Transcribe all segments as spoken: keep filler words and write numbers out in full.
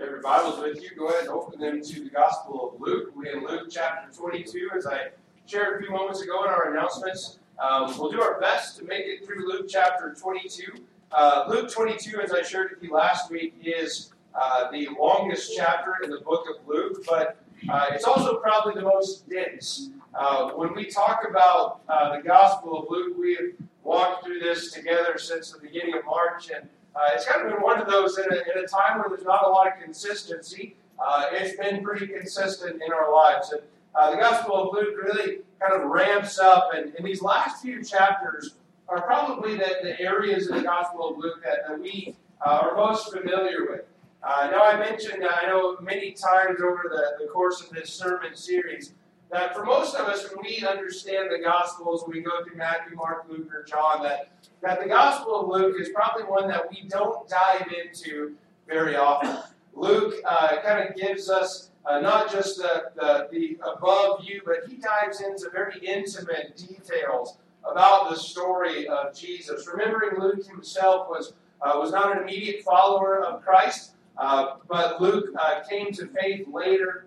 If your Bible's with you, go ahead and open them to the Gospel of Luke. We're in Luke chapter twenty-two, as I shared a few moments ago in our announcements. Um, we'll do our best to make it through Luke chapter twenty-two. Uh, Luke twenty-two, as I shared with you last week, is uh, the longest chapter in the book of Luke, but uh, it's also probably the most dense. Uh, when we talk about uh, the Gospel of Luke, we have walked through this together since the beginning of March, and Uh, it's kind of been one of those in a, in a time where there's not a lot of consistency. Uh, it's been pretty consistent in our lives. And uh, the Gospel of Luke really kind of ramps up. And, and these last few chapters are probably the, the areas of the Gospel of Luke that, that we uh, are most familiar with. Uh, now, I mentioned, uh, I know many times over the, the course of this sermon series, that for most of us, when we understand the Gospels, when we go through Matthew, Mark, Luke, or John, that that the Gospel of Luke is probably one that we don't dive into very often. Luke uh, kind of gives us uh, not just the, the, the above view, but he dives into very intimate details about the story of Jesus. Remembering Luke himself was, uh, was not an immediate follower of Christ, uh, but Luke uh, came to faith later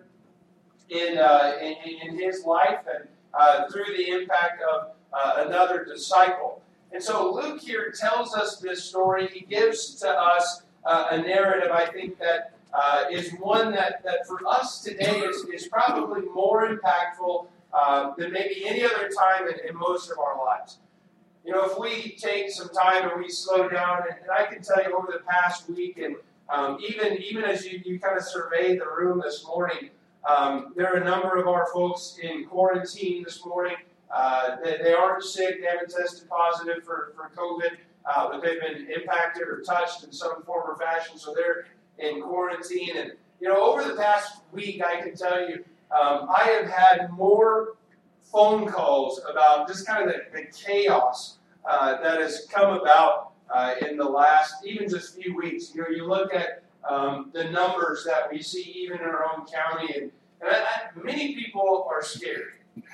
in, uh, in, in his life and uh, through the impact of uh, another disciple. And so Luke here tells us this story. He gives to us uh, a narrative, I think, that uh, is one that, that for us today is, is probably more impactful uh, than maybe any other time in, in most of our lives. You know, if we take some time and we slow down, and, and I can tell you over the past week, and um, even, even as you, you kind of surveyed the room this morning, um, there are a number of our folks in quarantine this morning. Uh, they, they aren't sick, they haven't tested positive for, for COVID, uh, but they've been impacted or touched in some form or fashion, so they're in quarantine. And, you know, over the past week, I can tell you, um, I have had more phone calls about just kind of the, the chaos uh, that has come about uh, in the last, even just few weeks. You know, you look at um, the numbers that we see even in our own county, and, and I, I, many people are scared.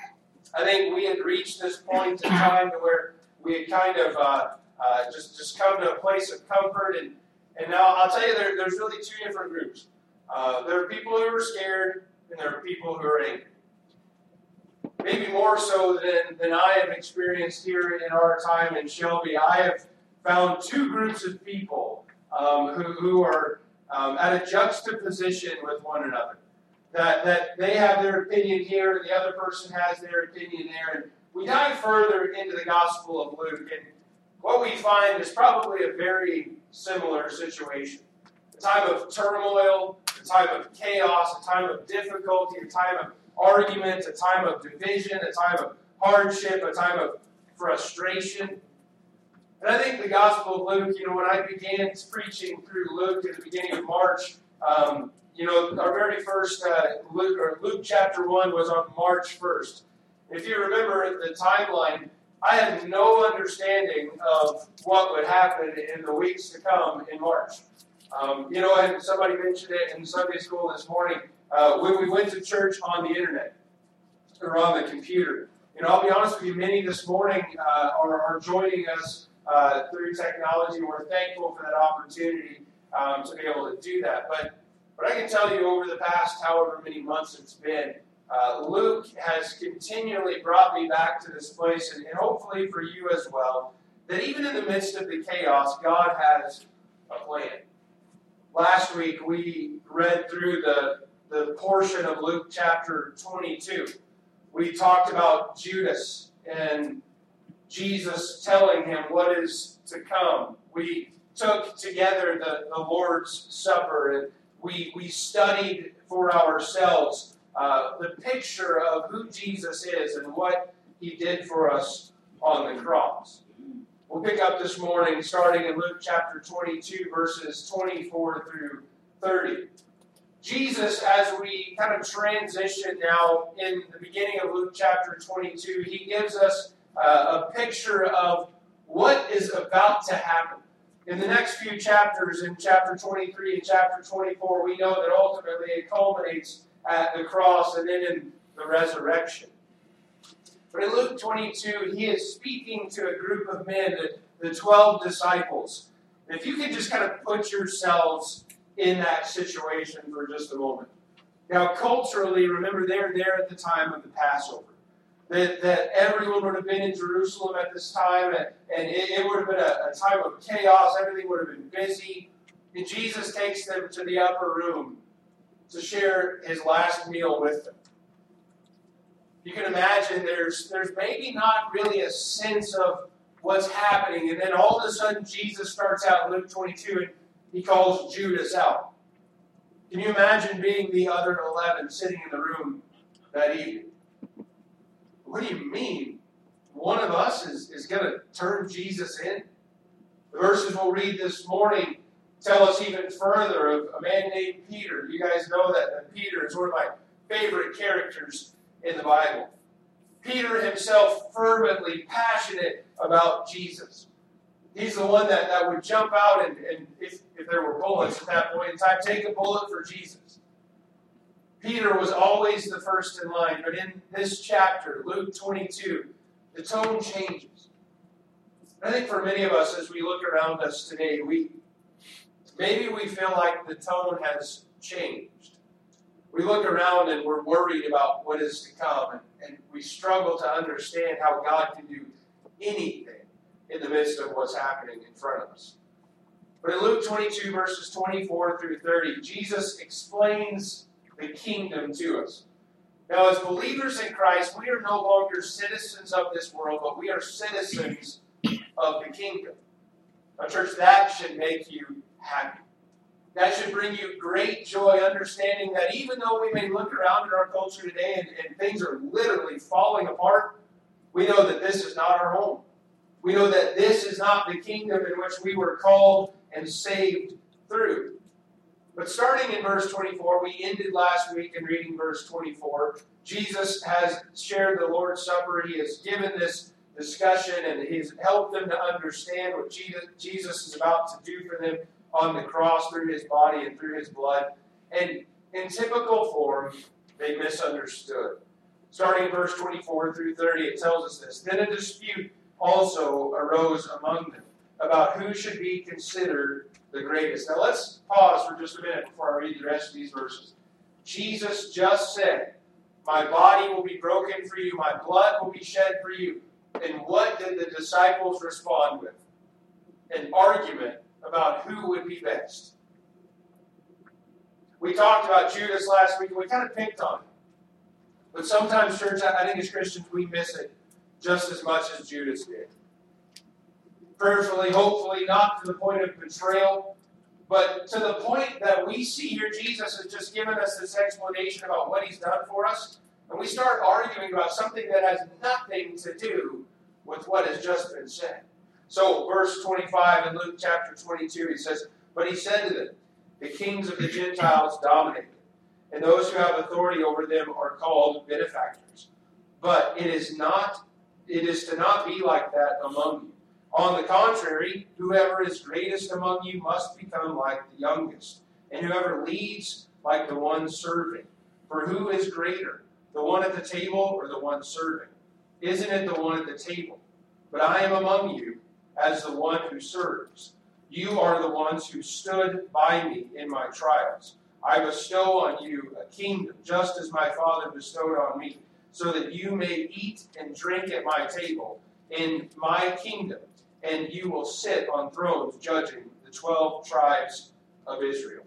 I think we had reached this point in time to where we had kind of uh, uh, just, just come to a place of comfort. And, and now I'll tell you, there, there's really two different groups. Uh, there are people who are scared, and there are people who are angry. Maybe more so than, than I have experienced here in our time in Shelby. I have found two groups of people um, who, who are um, at a juxtaposition with one another. That, that they have their opinion here, and the other person has their opinion there. And we dive further into the Gospel of Luke, and what we find is probably a very similar situation. A time of turmoil, a time of chaos, a time of difficulty, a time of argument, a time of division, a time of hardship, a time of frustration. And I think the Gospel of Luke, you know, when I began preaching through Luke at the beginning of March, um, You know, our very first uh, Luke, or Luke chapter one was on March first. If you remember the timeline, I had no understanding of what would happen in the weeks to come in March. Um, you know, and somebody mentioned it in Sunday school this morning uh, when we went to church on the internet or on the computer. You know, I'll be honest with you, many this morning uh, are, are joining us uh, through technology. We're thankful for that opportunity um, to be able to do that. But But I can tell you over the past however many months it's been, uh, Luke has continually brought me back to this place, and, and hopefully for you as well, that even in the midst of the chaos, God has a plan. Last week we read through the, the portion of Luke chapter twenty-two. We talked about Judas and Jesus telling him what is to come. We took together the, the Lord's Supper, and We, we studied for ourselves uh, the picture of who Jesus is and what he did for us on the cross. We'll pick up this morning starting in Luke chapter twenty-two, verses twenty-four through thirty. Jesus, as we kind of transition now in the beginning of Luke chapter twenty-two, he gives us uh, a picture of what is about to happen. In the next few chapters, in chapter twenty-three and chapter twenty-four, we know that ultimately it culminates at the cross and then in the resurrection. But in Luke twenty-two, he is speaking to a group of men, the, the twelve disciples. If you could just kind of put yourselves in that situation for just a moment. Now, culturally, remember, they're there at the time of the Passover. That, that everyone would have been in Jerusalem at this time, and, and it, it would have been a, a time of chaos. Everything would have been busy. And Jesus takes them to the upper room to share his last meal with them. You can imagine there's, there's maybe not really a sense of what's happening. And then all of a sudden, Jesus starts out in Luke twenty-two, and he calls Judas out. Can you imagine being the other eleven sitting in the room that evening? What do you mean? One of us is, is going to turn Jesus in? The verses we'll read this morning tell us even further of a man named Peter. You guys know that, that Peter is one of my favorite characters in the Bible. Peter himself fervently passionate about Jesus. He's the one that, that would jump out and, and if, if there were bullets at that point in time, take a bullet for Jesus. Peter was always the first in line, but in this chapter, Luke twenty-two, the tone changes. I think for many of us, as we look around us today, we maybe we feel like the tone has changed. We look around and we're worried about what is to come, and, and we struggle to understand how God can do anything in the midst of what's happening in front of us. But in Luke twenty-two, verses twenty-four through thirty, Jesus explains the kingdom to us. Now, as believers in Christ, we are no longer citizens of this world, but we are citizens of the kingdom. Now, church, that should make you happy. That should bring you great joy, understanding that even though we may look around at our culture today and, and things are literally falling apart, we know that this is not our home. We know that this is not the kingdom in which we were called and saved through. But starting in verse twenty-four, we ended last week in reading verse twenty-four. Jesus has shared the Lord's Supper. He has given this discussion, and he's helped them to understand what Jesus is about to do for them on the cross through his body and through his blood. And in typical form, they misunderstood. Starting in verse twenty-four through thirty, it tells us this. Then a dispute also arose among them about who should be considered the greatest. Now let's pause for just a minute before I read the rest of these verses. Jesus just said, my body will be broken for you, my blood will be shed for you. And what did the disciples respond with? An argument about who would be best. We talked about Judas last week, and we kind of picked on him. But sometimes, church, I think as Christians, we miss it just as much as Judas did. Prayerfully, hopefully, not to the point of betrayal, but to the point that we see here Jesus has just given us this explanation about what he's done for us, and we start arguing about something that has nothing to do with what has just been said. So, verse twenty-five in Luke chapter twenty-two, he says, but he said to them, the kings of the Gentiles dominate them, and those who have authority over them are called benefactors. But it is not, it is to not be like that among you. On the contrary, whoever is greatest among you must become like the youngest, and whoever leads like the one serving. For who is greater, the one at the table or the one serving? Isn't it the one at the table? But I am among you as the one who serves. You are the ones who stood by me in my trials. I bestow on you a kingdom, just as my Father bestowed on me, so that you may eat and drink at my table in my kingdom, and you will sit on thrones judging the twelve tribes of Israel.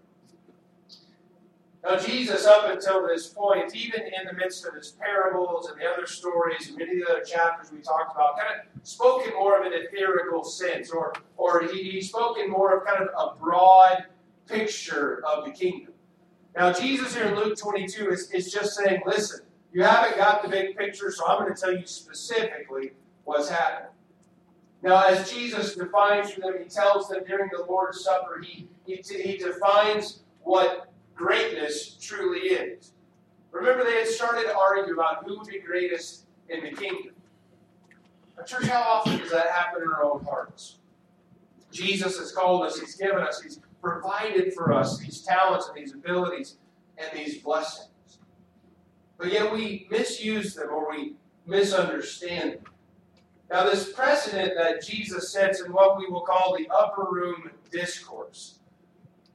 Now, Jesus, up until this point, even in the midst of his parables and the other stories and many of the other chapters we talked about, kind of spoke in more of an etherical sense, or, or he, he spoke in more of kind of a broad picture of the kingdom. Now, Jesus here in Luke twenty-two is, is just saying, listen, you haven't got the big picture, so I'm going to tell you specifically what's happening. Now, as Jesus defines for them, he tells them during the Lord's Supper, he, he, he defines what greatness truly is. Remember, they had started to argue about who would be greatest in the kingdom. Now, church, how often does that happen in our own hearts? Jesus has called us, he's given us, he's provided for us these talents and these abilities and these blessings. But yet we misuse them or we misunderstand them. Now, this precedent that Jesus sets in what we will call the upper room discourse,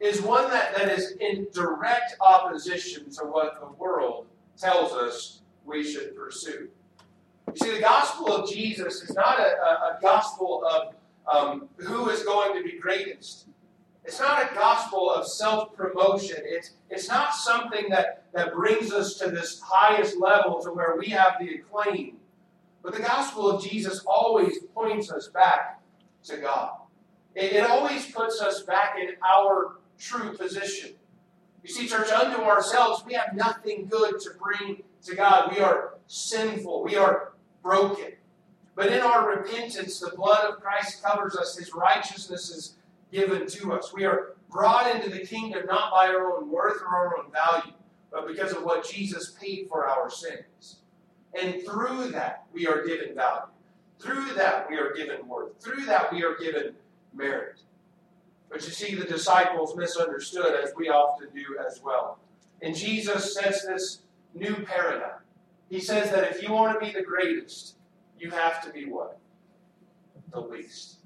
is one that, that is in direct opposition to what the world tells us we should pursue. You see, the gospel of Jesus is not a, a, a gospel of um, who is going to be greatest. It's not a gospel of self-promotion. It's, it's not something that, that brings us to this highest level to where we have the acclaim. But the gospel of Jesus always points us back to God. It, it always puts us back in our true position. You see, church, unto ourselves, we have nothing good to bring to God. We are sinful. We are broken. But in our repentance, the blood of Christ covers us. His righteousness is given to us. We are brought into the kingdom not by our own worth or our own value, but because of what Jesus paid for our sins. And through that, we are given value. Through that, we are given worth. Through that, we are given merit. But you see, the disciples misunderstood, as we often do as well. And Jesus sets this new paradigm. He says that if you want to be the greatest, you have to be what? The least.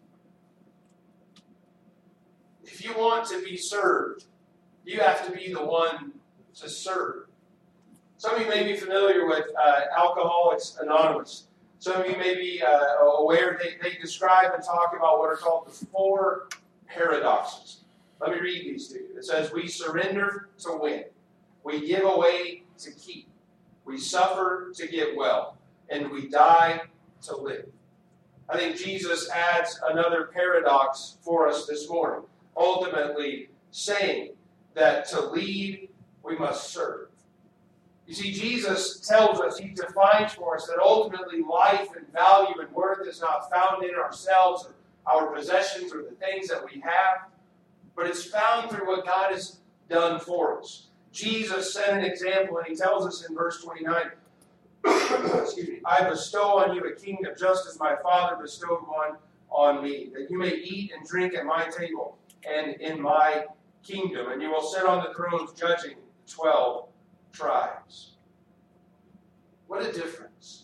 If you want to be served, you have to be the one to serve. Some of you may be familiar with uh, Alcoholics Anonymous. Some of you may be uh, aware they, they describe and talk about what are called the four paradoxes. Let me read these to you. It says, we surrender to win. We give away to keep. We suffer to get well. And we die to live. I think Jesus adds another paradox for us this morning. Ultimately saying that to lead, we must serve. You see, Jesus tells us, he defines for us that ultimately life and value and worth is not found in ourselves or our possessions or the things that we have, but it's found through what God has done for us. Jesus set an example, and he tells us in verse twenty-nine, excuse me, I bestow on you a kingdom just as my Father bestowed one on me, that you may eat and drink at my table and in my kingdom, and you will sit on the thrones judging the twelve tribes. What a difference.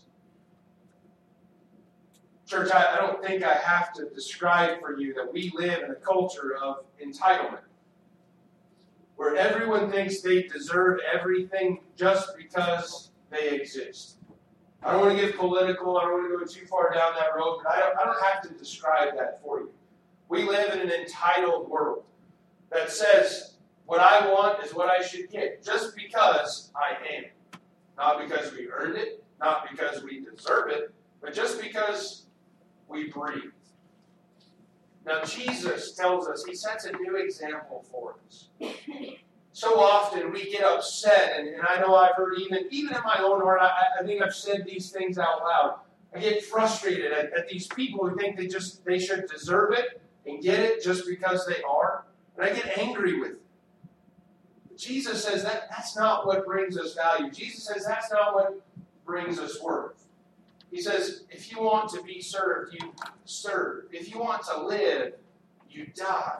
Church, I, I don't think I have to describe for you that we live in a culture of entitlement, where everyone thinks they deserve everything just because they exist. I don't want to get political, I don't want to go too far down that road, but I don't, I don't have to describe that for you. We live in an entitled world that says, what I want is what I should get, just because I am. Not because we earned it, not because we deserve it, but just because we breathe. Now, Jesus tells us, he sets a new example for us. So often we get upset, and, and I know I've heard even, even in my own heart, I, I think I've said these things out loud. I get frustrated at, at these people who think they just they should deserve it and get it just because they are. And I get angry with them. Jesus says that that's not what brings us value. Jesus says that's not what brings us worth. He says, if you want to be served, you serve. If you want to live, you die.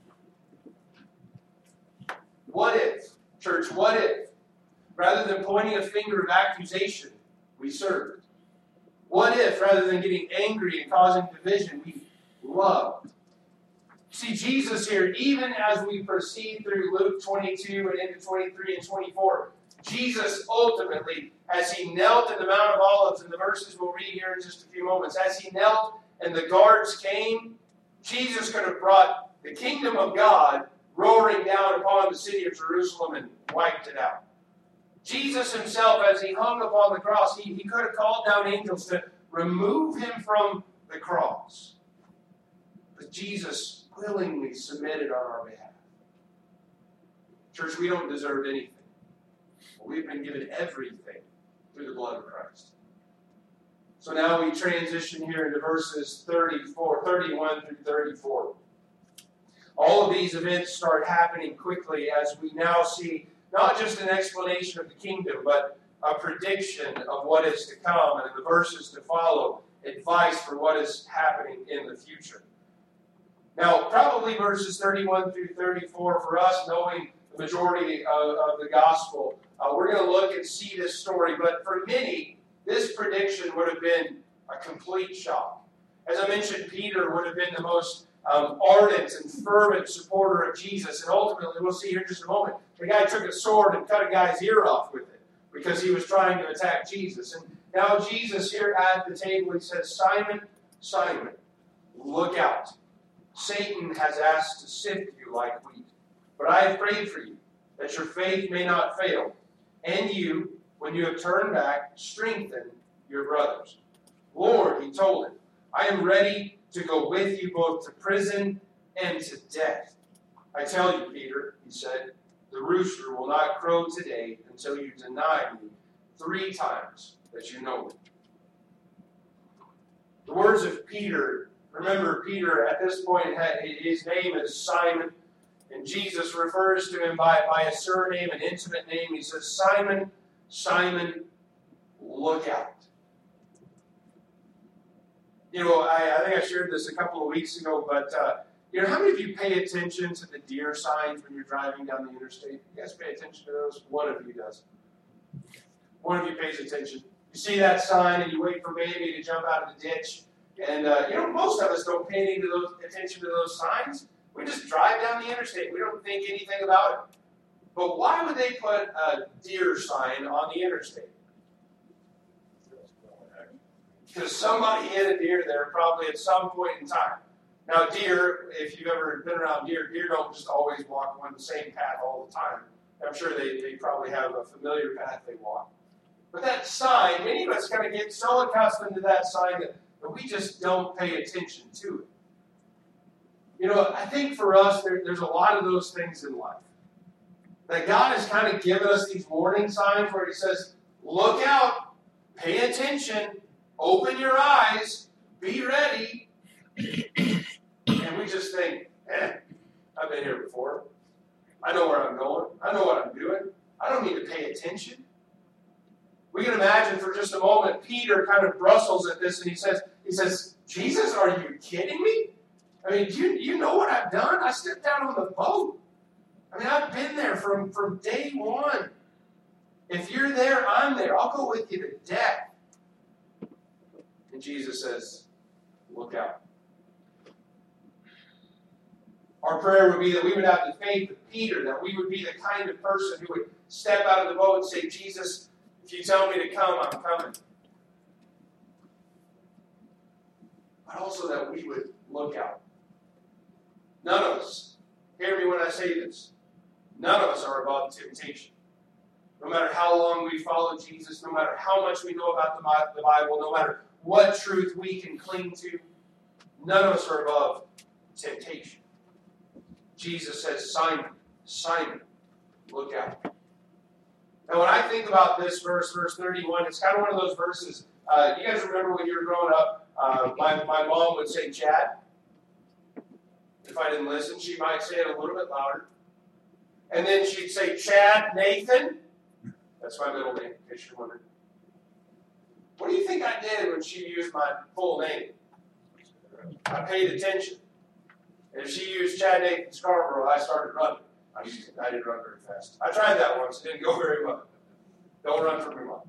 What if, church, what if, rather than pointing a finger of accusation, we served? What if, rather than getting angry and causing division, we loved? See, Jesus here, even as we proceed through Luke twenty-two and into twenty-three and twenty-four, Jesus ultimately, as he knelt in the Mount of Olives, in the verses we'll read here in just a few moments, as he knelt and the guards came, Jesus could have brought the kingdom of God roaring down upon the city of Jerusalem and wiped it out. Jesus himself, as he hung upon the cross, he, he could have called down angels to remove him from the cross. But Jesus willingly submitted on our behalf. Church, we don't deserve anything. But we've been given everything through the blood of Christ. So now we transition here into verses thirty-four, thirty-one through thirty-four. All of these events start happening quickly as we now see not just an explanation of the kingdom, but a prediction of what is to come, and in the verses to follow, advice for what is happening in the future. Now, probably verses thirty-one through thirty-four, for us, knowing the majority of, of the gospel, uh, we're going to look and see this story. But for many, this prediction would have been a complete shock. As I mentioned, Peter would have been the most um, ardent and fervent supporter of Jesus. And ultimately, we'll see here in just a moment, the guy took a sword and cut a guy's ear off with it because he was trying to attack Jesus. And now Jesus here at the table, he says, Simon, Simon, look out. Satan has asked to sift you like wheat. But I have prayed for you, that your faith may not fail. And you, when you have turned back, strengthen your brothers. Lord, he told him, I am ready to go with you both to prison and to death. I tell you, Peter, he said, the rooster will not crow today until you deny me three times that you know me. The words of Peter, remember Peter at this point, his name is Simon, and Jesus refers to him by, by a surname, an intimate name. He says, Simon, Simon, look out. You know, I, I think I shared this a couple of weeks ago, but uh, you know, how many of you pay attention to the deer signs when you're driving down the interstate? You guys pay attention to those? One of you does. One of you pays attention. You see that sign and you wait for baby to jump out of the ditch. And, uh, you know, most of us don't pay any to those, attention to those signs. We just drive down the interstate. We don't think anything about it. But why would they put a deer sign on the interstate? Because somebody hit a deer there probably at some point in time. Now, deer, if you've ever been around deer, deer don't just always walk on the same path all the time. I'm sure they, they probably have a familiar path they walk. But that sign, many of us kind of get so accustomed to that sign that, that we just don't pay attention to it. You know, I think for us, there, there's a lot of those things in life. That God has kind of given us these warning signs where he says, look out, pay attention, open your eyes, be ready. And we just think, eh, I've been here before. I know where I'm going. I know what I'm doing. I don't need to pay attention. We can imagine for just a moment, Peter kind of brustles at this and he says, he says, Jesus, are you kidding me? I mean, do you, you know what I've done? I stepped out on the boat. I mean, I've been there from, from day one. If you're there, I'm there. I'll go with you to death. And Jesus says, look out. Our prayer would be that we would have the faith of Peter, that we would be the kind of person who would step out of the boat and say, Jesus, if you tell me to come, I'm coming. But also that we would look out. None of us, hear me when I say this, none of us are above temptation. No matter how long we follow Jesus, no matter how much we know about the Bible, no matter what truth we can cling to, none of us are above temptation. Jesus says, Simon, Simon, look out. Now when I think about this verse, verse thirty-one, it's kind of one of those verses, uh, you guys remember when you were growing up, uh, my, my mom would say Chad. If I didn't listen, she might say it a little bit louder. And then she'd say, Chad Nathan. That's my middle name, in case you're wondering. What do you think I did when she used my full name? I paid attention. And if she used Chad Nathan Scarborough, I started running. I, used, I didn't run very fast. I tried that once. It didn't go very well. Don't run from your mom.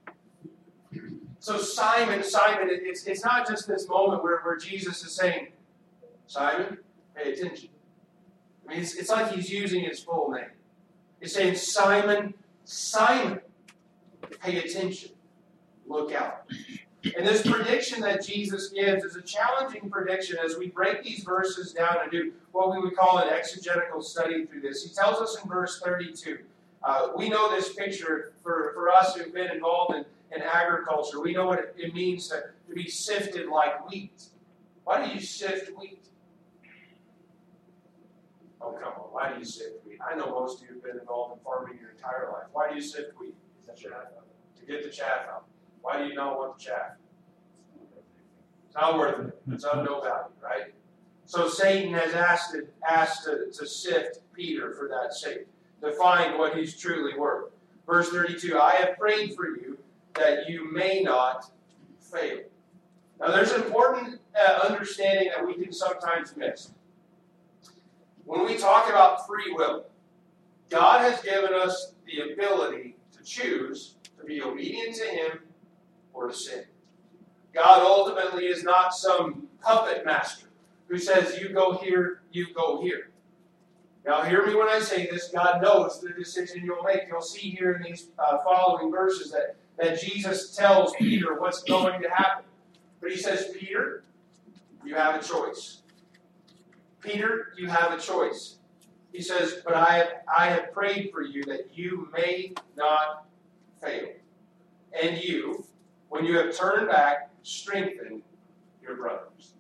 So Simon, Simon, it's, it's not just this moment where, where Jesus is saying, Simon, pay attention. I mean, it's, it's like he's using his full name. He's saying, Simon, Simon, pay attention. Look out. And this prediction that Jesus gives is a challenging prediction as we break these verses down and do what we would call an exegetical study through this. He tells us in verse thirty-two, uh, we know this picture for, for us who've been involved in, in agriculture. We know what it, it means to, to be sifted like wheat. Why do you sift wheat? Oh, come on. Why do you sift wheat? I know most of you have been involved in farming your entire life. Why do you sift wheat? To get the chaff out. Why do you not want the chaff? It's not worth it. It's of no value, right? So Satan has asked to, asked to, to sift Peter for that sake, to find what he's truly worth. Verse thirty-two, I have prayed for you that you may not fail. Now there's an important uh, understanding that we can sometimes miss. When we talk about free will, God has given us the ability to choose to be obedient to Him or to sin. God ultimately is not some puppet master who says, you go here, you go here. Now hear me when I say this. God knows the decision you'll make. You'll see here in these uh, following verses that, that Jesus tells Peter what's going to happen. But he says, Peter, you have a choice. Peter, you have a choice. He says, but I have, I have prayed for you that you may not fail. And you, when you have turned back, strengthen your brothers.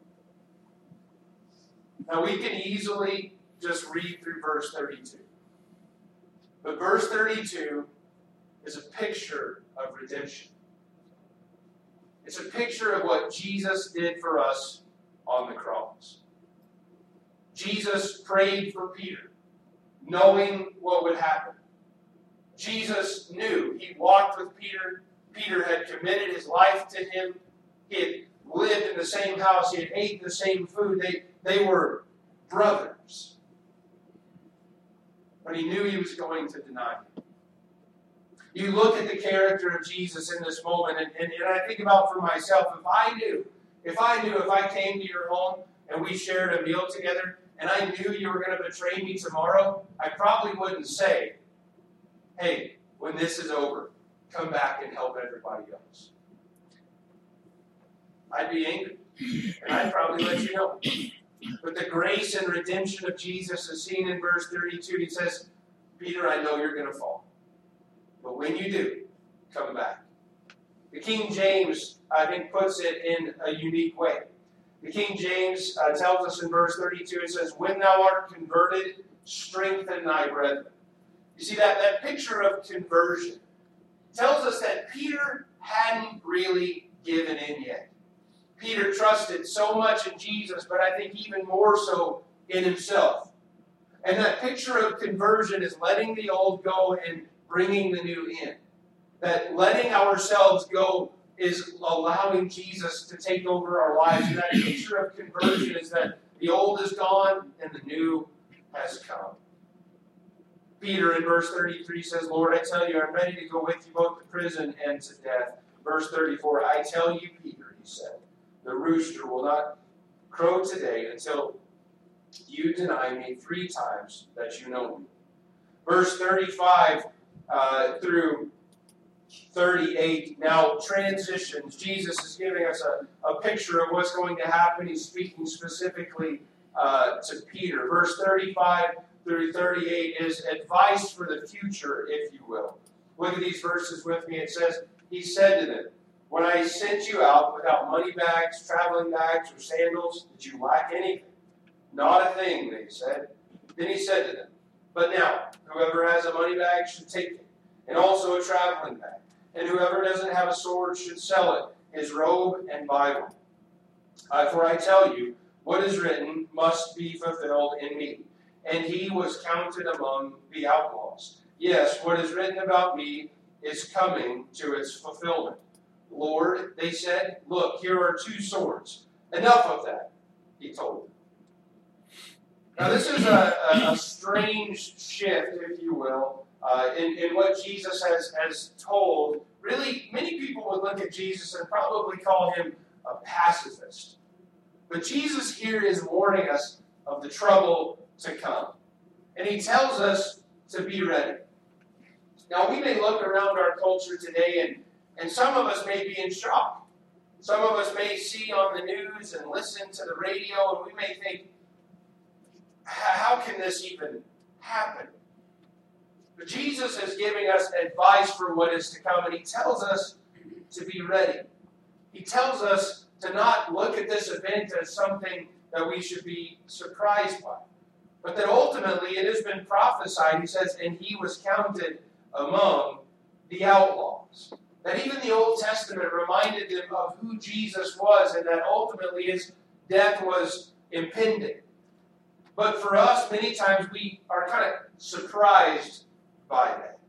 Now we can easily just read through verse thirty-two. But verse thirty-two is a picture of redemption. It's a picture of what Jesus did for us on the cross. Jesus prayed for Peter, knowing what would happen. Jesus knew. He walked with Peter. Peter had committed his life to him. He had lived in the same house. He had eaten the same food. They, they were brothers. But he knew he was going to deny him. You look at the character of Jesus in this moment, and, and, and I think about for myself, if I knew, if I knew, if I came to your home and we shared a meal together, and I knew you were going to betray me tomorrow, I probably wouldn't say, hey, when this is over, come back and help everybody else. I'd be angry, and I'd probably let you know. But the grace and redemption of Jesus is seen in verse thirty-two. He says, Peter, I know you're going to fall. But when you do, come back. The King James, I think, puts it in a unique way. The King James uh, tells us in verse thirty-two, it says, when thou art converted, strengthen thy brethren. You see, that, that picture of conversion tells us that Peter hadn't really given in yet. Peter trusted so much in Jesus, but I think even more so in himself. And that picture of conversion is letting the old go and bringing the new in. That letting ourselves go is allowing Jesus to take over our lives. And that picture of conversion is that the old is gone and the new has come. Peter in verse thirty-three says, Lord, I tell you, I'm ready to go with you both to prison and to death. Verse thirty-four, I tell you, Peter, he said, the rooster will not crow today until you deny me three times that you know me. Verse thirty-five uh, through thirty-eight now transitions. Jesus is giving us a, a picture of what's going to happen. He's speaking specifically uh, to Peter. Verse thirty-five through thirty-eight is advice for the future, if you will. Look at these verses with me. It says, he said to them, when I sent you out without money bags, traveling bags, or sandals, did you lack anything? Not a thing, they said. Then he said to them, but now, whoever has a money bag should take it, and also a traveling bag. And whoever doesn't have a sword should sell it, his robe, and buy one. Uh, for I tell you, what is written must be fulfilled in me. And he was counted among the outlaws. Yes, what is written about me is coming to its fulfillment. Lord, they said, look, here are two swords. Enough of that, he told them. Now this is a, a, a strange shift, if you will, uh, in, in what Jesus has, has told. Really, many people would look at Jesus and probably call him a pacifist. But Jesus here is warning us of the trouble to come. And he tells us to be ready. Now we may look around our culture today and, and some of us may be in shock. Some of us may see on the news and listen to the radio and we may think, how can this even happen? But Jesus is giving us advice for what is to come, and he tells us to be ready. He tells us to not look at this event as something that we should be surprised by, but that ultimately it has been prophesied, he says, and he was counted among the outlaws. That even the Old Testament reminded them of who Jesus was, and that ultimately his death was impending. But for us, many times we are kind of surprised by that.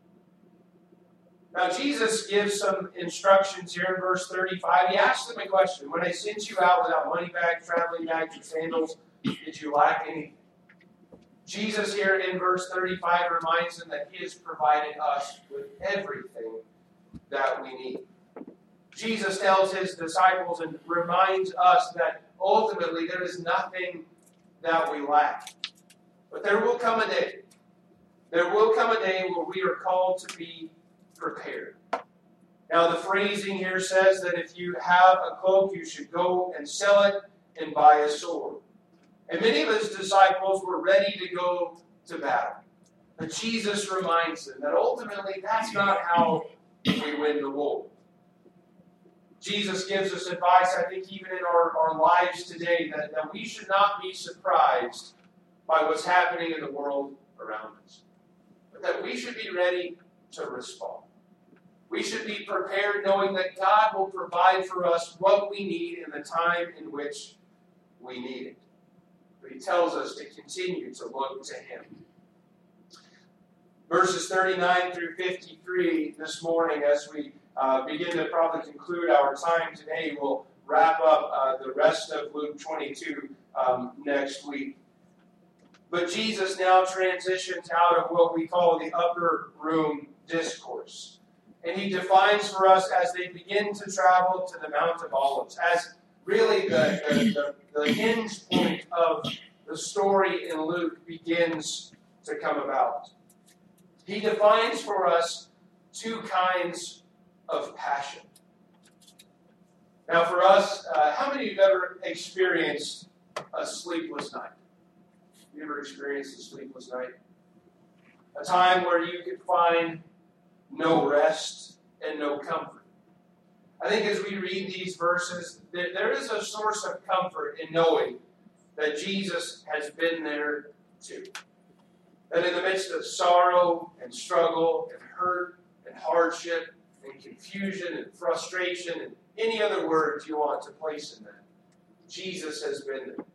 Now, Jesus gives some instructions here in verse thirty-five. He asks them a question. When I sent you out without money bags, traveling bags, or sandals, did you lack anything? Jesus here in verse thirty-five reminds them that he has provided us with everything that we need. Jesus tells his disciples and reminds us that ultimately there is nothing that we lack. But there will come a day. There will come a day where we are called to be prepared. Now the phrasing here says that if you have a cloak, you should go and sell it and buy a sword. And many of his disciples were ready to go to battle. But Jesus reminds them that ultimately that's not how we win the war. Jesus gives us advice, I think, even in our, our lives today, that, that we should not be surprised by what's happening in the world around us. But that we should be ready to respond. We should be prepared knowing that God will provide for us what we need in the time in which we need it. But he tells us to continue to look to him. Verses thirty-nine through fifty-three this morning, as we uh, begin to probably conclude our time today, we'll wrap up uh, the rest of Luke twenty-two um, next week. But Jesus now transitions out of what we call the upper room discourse. And he defines for us as they begin to travel to the Mount of Olives, as really the, the, the, the hinge point of the story in Luke begins to come about. He defines for us two kinds of passion. Now for us, uh, how many of you have ever experienced a sleepless night? You ever experienced a sleepless night? A time where you could find no rest and no comfort. I think as we read these verses, there, there is a source of comfort in knowing that Jesus has been there too. That in the midst of sorrow and struggle and hurt and hardship and confusion and frustration and any other words you want to place in that, Jesus has been there.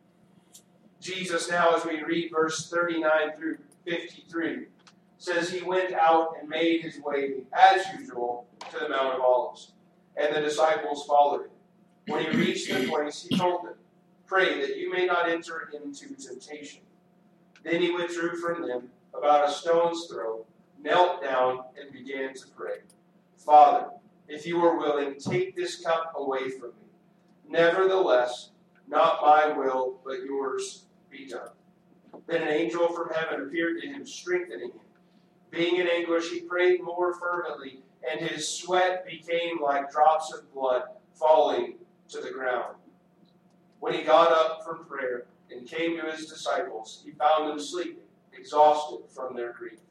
Jesus now, as we read verse thirty-nine through fifty-three, says he went out and made his way, as usual, to the Mount of Olives, and the disciples followed him. When he reached the place, he told them, "Pray that you may not enter into temptation." Then he withdrew from them about a stone's throw, knelt down, and began to pray. "Father, if you are willing, take this cup away from me. Nevertheless, not my will, but yours be done." Then an angel from heaven appeared to him, strengthening him. Being in anguish, he prayed more fervently, and his sweat became like drops of blood falling to the ground. When he got up from prayer and came to his disciples, he found them sleeping, exhausted from their grief.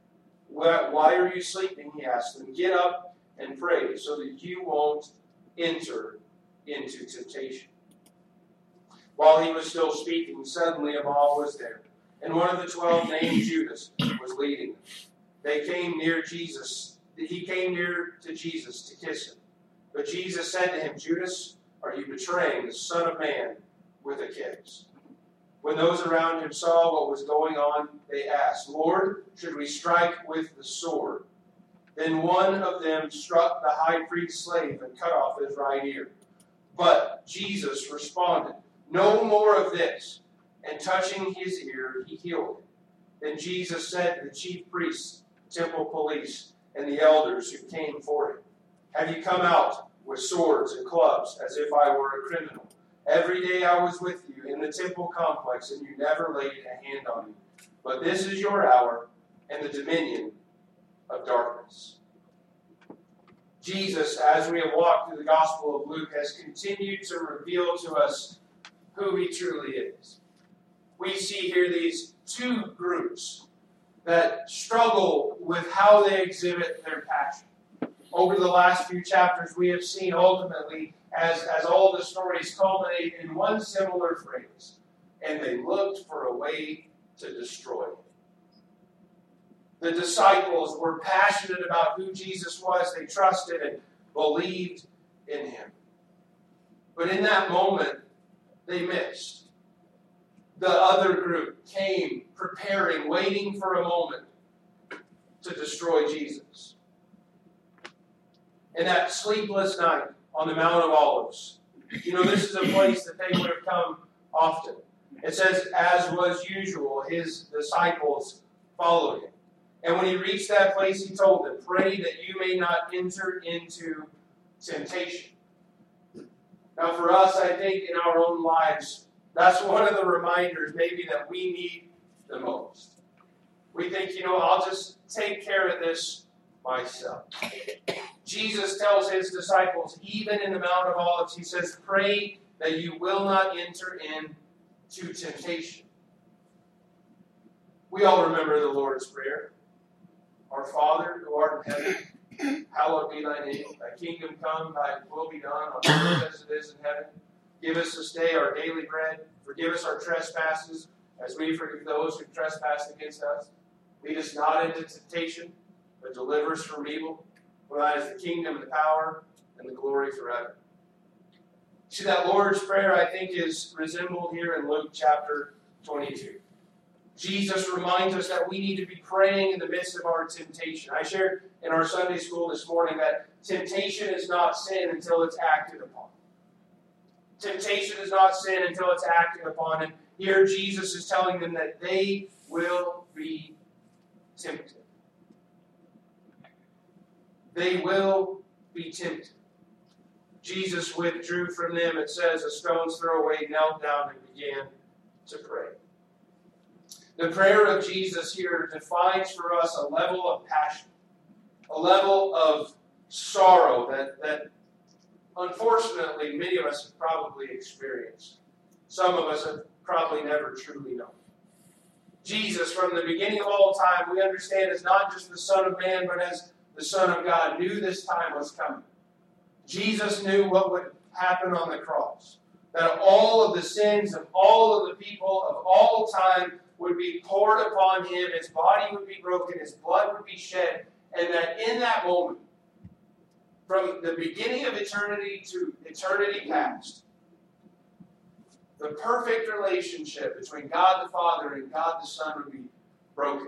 "Why are you sleeping?" he asked them. "Get up and pray so that you won't enter into temptation." While he was still speaking, suddenly a mob was there, and one of the twelve, named Judas, was leading them. They came near Jesus. He came near to Jesus to kiss him. But Jesus said to him, "Judas, are you betraying the Son of Man with a kiss?" When those around him saw what was going on, they asked, "Lord, should we strike with the sword?" Then one of them struck the high priest's slave and cut off his right ear. But Jesus responded, "No more of this." And touching his ear, he healed him. Then Jesus said to the chief priests, temple police, and the elders who came for him, "Have you come out with swords and clubs as if I were a criminal? Every day I was with you in the temple complex, and you never laid a hand on me. But this is your hour and the dominion of darkness." Jesus, as we have walked through the Gospel of Luke, has continued to reveal to us who he truly is. We see here these two groups that struggle with how they exhibit their passion. Over the last few chapters, we have seen ultimately, as, as all the stories culminate in one similar phrase, "And they looked for a way to destroy him." The disciples were passionate about who Jesus was. They trusted and believed in him. But in that moment, they missed. The other group came preparing, waiting for a moment to destroy Jesus. In that sleepless night on the Mount of Olives, you know, this is a place that they would have come often. It says, as was usual, his disciples followed him. And when he reached that place, he told them, "Pray that you may not enter into temptation." Now for us, I think in our own lives, that's one of the reminders maybe that we need the most. We think, you know, I'll just take care of this myself. Jesus tells his disciples, even in the Mount of Olives, he says, pray that you will not enter into temptation. We all remember the Lord's Prayer. Our Father, who art in heaven, hallowed be thy name. Thy kingdom come, thy will be done on earth as it is in heaven. Give us this day our daily bread. Forgive us our trespasses, as we forgive those who trespass against us. Lead us not into temptation, but deliver us from evil. For thine is the kingdom, and the power, and the glory forever. See, that Lord's Prayer, I think, is resembled here in Luke chapter twenty-two. Jesus reminds us that we need to be praying in the midst of our temptation. I shared in our Sunday school this morning that temptation is not sin until it's acted upon. Temptation is not sin until it's acted upon. And here Jesus is telling them that they will be tempted. They will be tempted. Jesus withdrew from them, it says, a stone's throw away, knelt down and began to pray. The prayer of Jesus here defines for us a level of passion, a level of sorrow that, that unfortunately many of us have probably experienced. Some of us have probably never truly known. Jesus, from the beginning of all time, we understand is not just the Son of Man, but as the Son of God, knew this time was coming. Jesus knew what would happen on the cross. That all of the sins of all of the people of all time would be poured upon him. His body would be broken. His blood would be shed. And that in that moment, from the beginning of eternity to eternity past, the perfect relationship between God the Father and God the Son would be broken.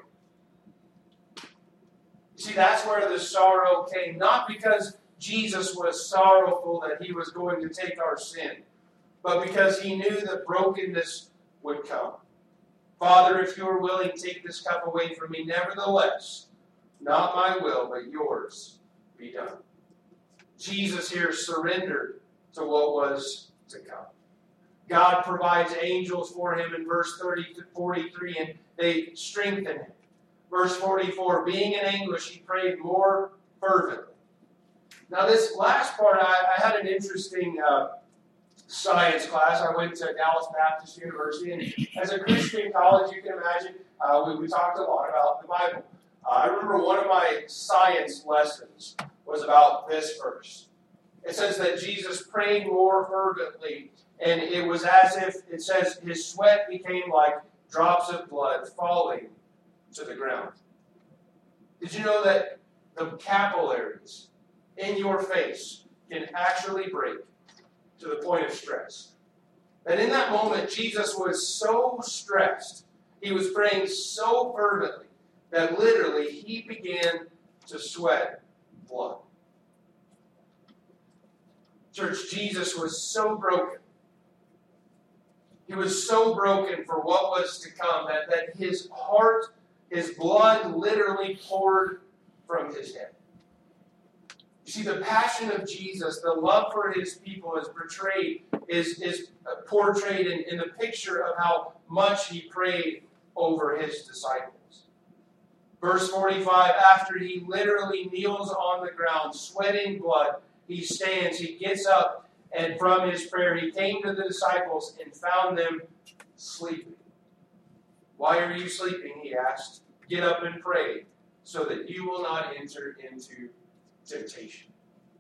You see, that's where the sorrow came. Not because Jesus was sorrowful that he was going to take our sin, but because he knew that brokenness would come. Father, if you are willing, take this cup away from me. Nevertheless, not my will, but yours be done. Jesus here surrendered to what was to come. God provides angels for him in verse thirty to forty-three, and they strengthen him. Verse forty-four, being in anguish, he prayed more fervently. Now this last part, I, I had an interesting uh, science class. I went to Dallas Baptist University, and as a Christian college, you can imagine, uh, we, we talked a lot about the Bible. Uh, I remember one of my science lessons was about this verse. It says that Jesus prayed more fervently, and it was as if, it says, his sweat became like drops of blood falling to the ground. Did you know that the capillaries in your face can actually break to the point of stress? That in that moment, Jesus was so stressed, he was praying so fervently, that literally he began to sweat blood. Church, Jesus was so broken. He was so broken for what was to come that, that his heart, his blood literally poured from his head. You see, the passion of Jesus, the love for his people is portrayed, is, is portrayed in, in the picture of how much he prayed over his disciples. Verse forty-five, after he literally kneels on the ground, sweating blood, he stands, he gets up, and from his prayer he came to the disciples and found them sleeping. Why are you sleeping? He asked. Get up and pray, so that you will not enter into temptation.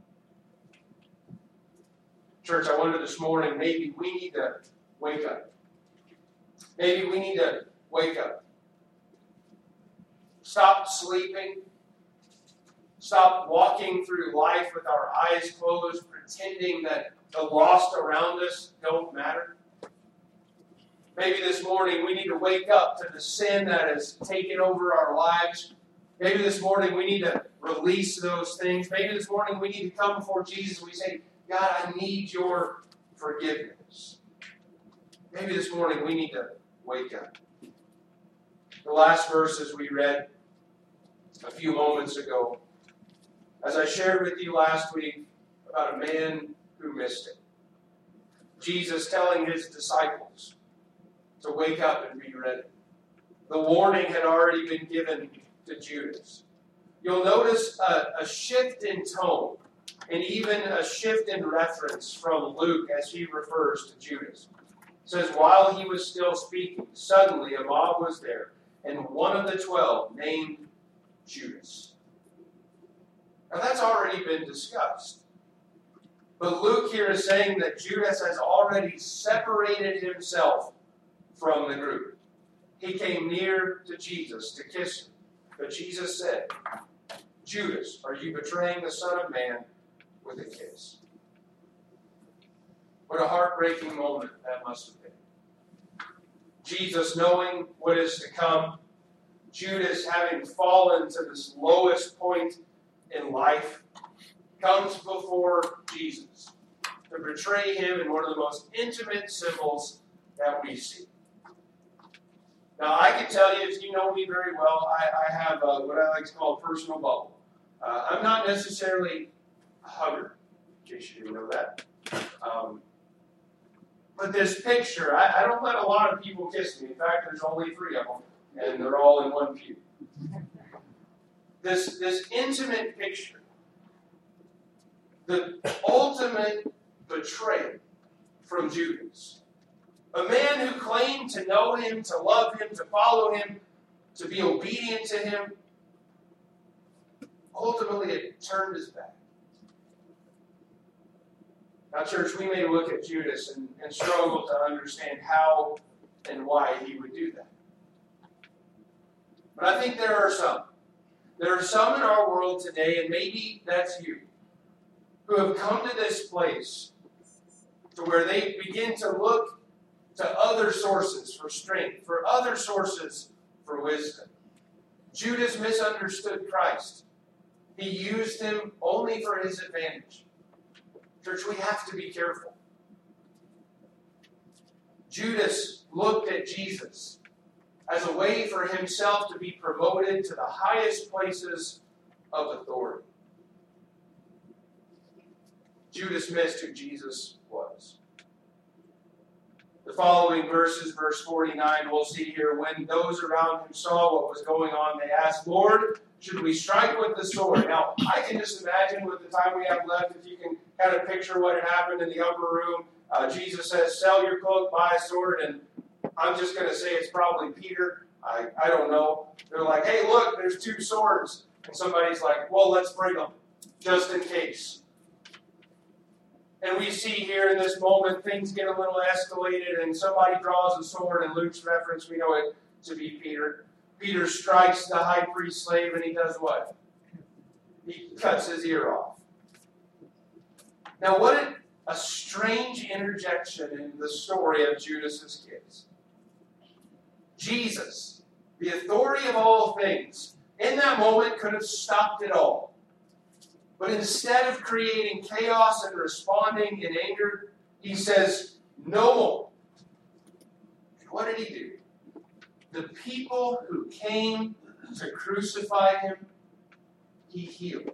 Church, I wonder this morning, maybe we need to wake up. Maybe we need to wake up. Stop sleeping. Stop walking through life with our eyes closed, pretending that the lost around us don't matter. Maybe this morning we need to wake up to the sin that has taken over our lives. Maybe this morning we need to release those things. Maybe this morning we need to come before Jesus and we say, God, I need your forgiveness. Maybe this morning we need to wake up. The last verses we read a few moments ago, as I shared with you last week about a man who missed it. Jesus telling his disciples to wake up and be ready. The warning had already been given to Judas. You'll notice a, a shift in tone and even a shift in reference from Luke as he refers to Judas. It says, while he was still speaking, suddenly a mob was there, and one of the twelve, named Judas. Now that's already been discussed. But Luke here is saying that Judas has already separated himself from the group. He came near to Jesus to kiss him. But Jesus said, Judas, are you betraying the Son of Man with a kiss? What a heartbreaking moment that must have been. Jesus knowing what is to come, Judas having fallen to this lowest point in life, comes before Jesus to betray him in one of the most intimate symbols that we see. Now, I can tell you, if you know me very well, I, I have a, what I like to call a personal bubble. Uh, I'm not necessarily a hugger, in case you didn't know that. Um, but this picture, I, I don't let a lot of people kiss me. In fact, there's only three of them, and they're all in one pew. This, this intimate picture, the ultimate betrayal from Judas. A man who claimed to know him, to love him, to follow him, to be obedient to him, ultimately it turned his back. Now, church, we may look at Judas and, and struggle to understand how and why he would do that. But I think there are some. There are some in our world today, and maybe that's you, who have come to this place to where they begin to look to other sources for strength, for other sources for wisdom. Judas misunderstood Christ. He used him only for his advantage. Church, we have to be careful. Judas looked at Jesus as a way for himself to be promoted to the highest places of authority. Judas missed who Jesus was. The following verses, verse forty-nine, we'll see here, when those around him saw what was going on, they asked, Lord, should we strike with the sword? Now, I can just imagine with the time we have left, if you can kind of picture what had happened in the upper room. Uh, Jesus says, sell your cloak, buy a sword, and I'm just going to say it's probably Peter. I, I don't know. They're like, hey, look, there's two swords. And somebody's like, well, let's bring them, just in case. And we see here in this moment, things get a little escalated, and somebody draws a sword. In Luke's reference, we know it to be Peter. Peter strikes the high priest's slave, and he does what? He cuts his ear off. Now, what a strange interjection in the story of Judas's case. Jesus, the authority of all things, in that moment could have stopped it all. But instead of creating chaos and responding in anger, he says, no more. And what did he do? The people who came to crucify him, he healed.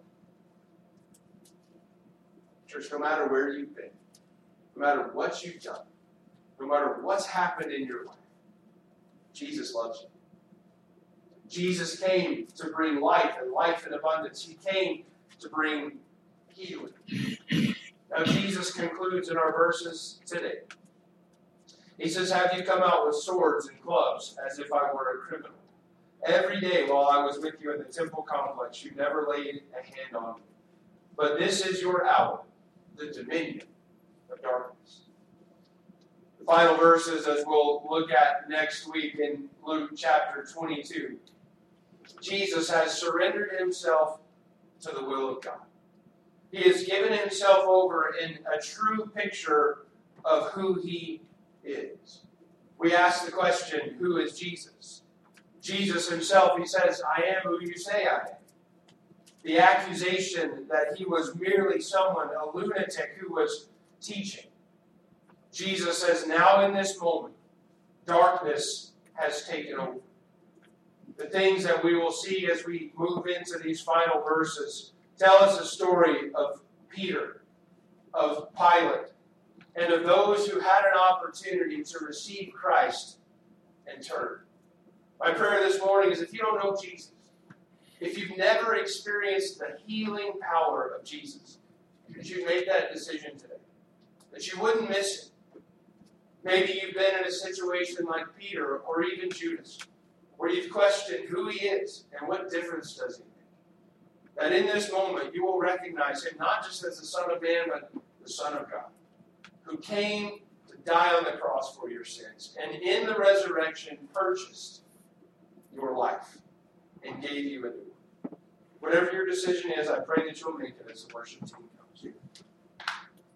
Church, no matter where you've been, no matter what you've done, no matter what's happened in your life, Jesus loves you. Jesus came to bring life and life in abundance. He came to bring healing. Now, Jesus concludes in our verses today. He says, have you come out with swords and clubs as if I were a criminal? Every day while I was with you in the temple complex, you never laid a hand on me. But this is your hour, the dominion of darkness. The final verses, as we'll look at next week in Luke chapter twenty-two, Jesus has surrendered himself to the will of God. He has given himself over in a true picture of who he is. We ask the question, who is Jesus? Jesus himself, he says, I am who you say I am. The accusation that he was merely someone, a lunatic who was teaching. Jesus says, now in this moment, darkness has taken over. The things that we will see as we move into these final verses tell us a story of Peter, of Pilate, and of those who had an opportunity to receive Christ and turn. My prayer this morning is, if you don't know Jesus, if you've never experienced the healing power of Jesus, that you make that decision today, that you wouldn't miss it. Maybe you've been in a situation like Peter or even Judas, where you've questioned who he is and what difference does he make. That in this moment you will recognize him not just as the Son of Man, but the Son of God, who came to die on the cross for your sins, and in the resurrection purchased your life and gave you a new one. Whatever your decision is, I pray that you'll make it as the worship team comes.